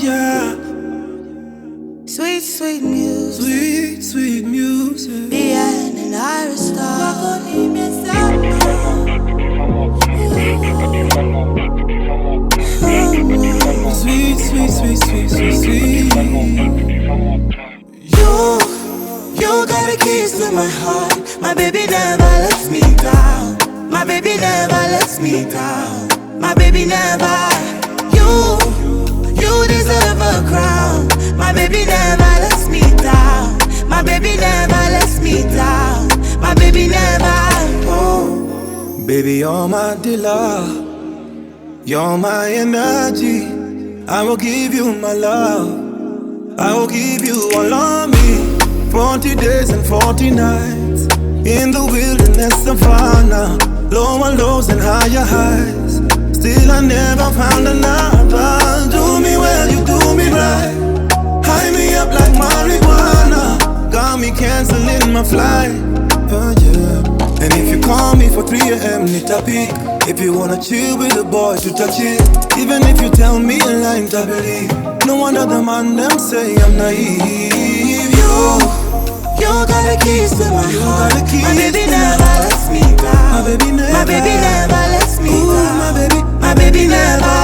yeah. Sweet, sweet music. Sweet, sweet music. Bien and Iris Star. Sweet, sweet, sweet, sweet, sweet, sweet. You got the keys to my heart. My baby never lets me down. My baby never lets me down. My baby never. You deserve a crown. My baby never lets me down. My baby never lets me down. My baby never. Oh. Baby, you're my dealer. You're my energy. I will give you my love. I will give you all of me. 40 days and 40 nights in the wilderness savannah. Lower lows and higher highs. Still I never found another. Do me well, you do me right. High me up like marijuana. Got me canceling my flight. Yeah. And if you call me for 3 a.m. need a peek. If you wanna chill with the boys, you touch it. Even if you tell me a line to believe. No one other man them say I'm naive. You got the keys to my heart. My baby never lets me down. My baby never. My baby never lets me Ooh, down. my baby never.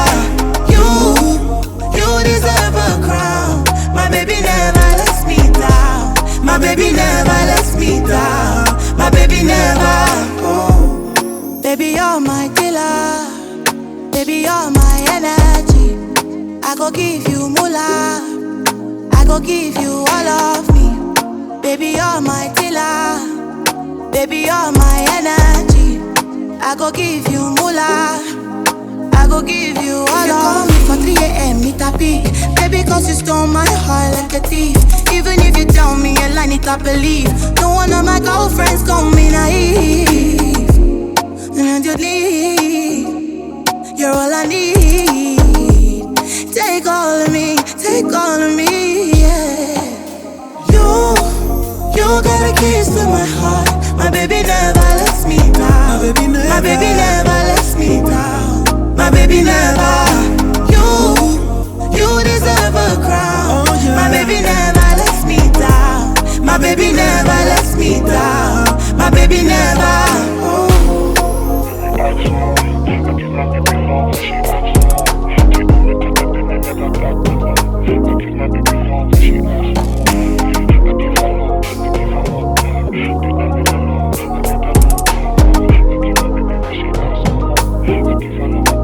You deserve a crown. My baby never lets me down. My baby never lets me down. My baby never. Oh. Baby, you're my killer. Baby, you're my energy. I go give you moolah. I go give you all of me. Baby, you're my dealer. Baby, you're my energy. I go give you moolah. I go give you all you of me. For 3 a.m. need a peek. Baby, cause you stole my heart like a thief. Even if you tell me a lie, need to believe. No one of my girlfriends call me naive. And you leave. You're all I need. Take all of me. Take all of me, yeah. You got the keys to my heart. My baby never lets me down. My baby never. My baby never lets me down. My baby never. You deserve a crown. Oh, yeah. My baby never lets me down. My baby never lets me down. My baby never. Oh. Follow